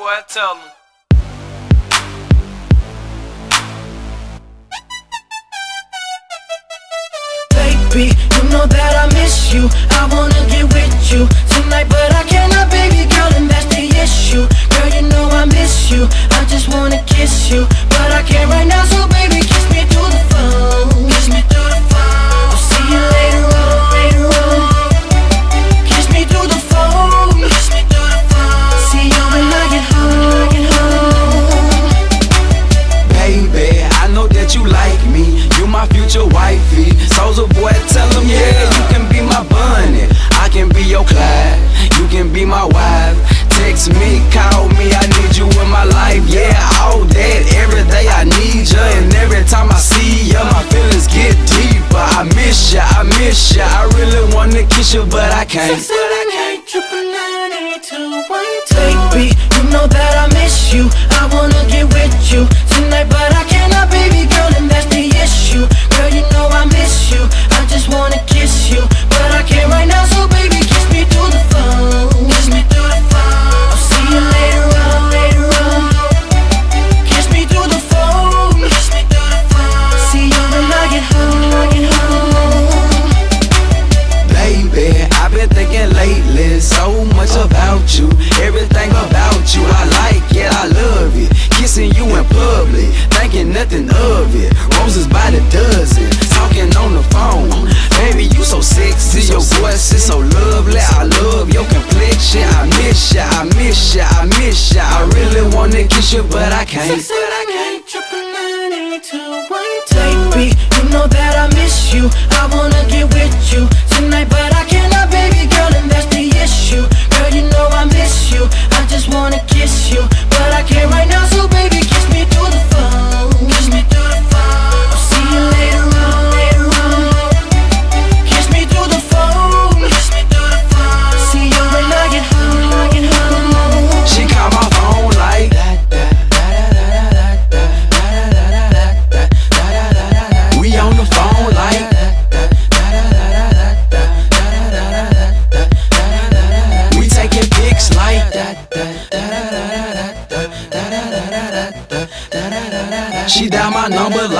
boy, tell him. Baby, you know that I miss you. I wanna get with you tonight, but I cannot, baby girl, and that's the issue. Girl, you know I miss you. I just wanna kiss you, but I can't right now, so baby, kiss me through the phone. Kiss me through the phone. I'll see you later on, later on. Kiss me through the phone. Kiss me through the phone. See you when I get home, get home. Baby, I know that you like me. You my future wifey. Soulja Boy, tell him, yeah, you can be my bunny. I can be your Clyde. You can be my wife. Text me, call me, I need you in my life. Yeah, all that, every day I need you. And every time I see you, my feelings get deeper. I miss you, I miss you. I really wanna kiss you, but I can't. Baby, you know that I miss you. I wanna get with you tonight, but I cannot, baby girl, and that's the issue. Girl, you know I miss you. I just wanna kiss you, but I can't right now, so baby, kiss me through the phone. Kiss me through the phone. I'll see you later on, later on. Kiss me through the phone. Kiss me through the phone. See you when I get home, get home. Baby, I've been thinking lately so much about you. Everything about you, I like it, I love it. Kissing you in public, thinking nothing of it. Roses by the dozen, talking on the phone. Baby, you so sexy, your voice is so lovely. I love your complexion, I miss ya, I miss ya, I miss ya. I really wanna kiss you, but I can't. Baby, you know that I miss you. I wanna get with you tonight, but I cannot, baby girl, and that's the issue. Girl, you know I miss you. I just wanna kiss you, but I can't right now, so baby, kiss me through the phone. Kiss me through the phone. I'll see you later on, later on. Kiss me through the phone. Kiss me through the phone. See you when I get home, get home. She call my phone like we on the phone like we taking pics like she dial my number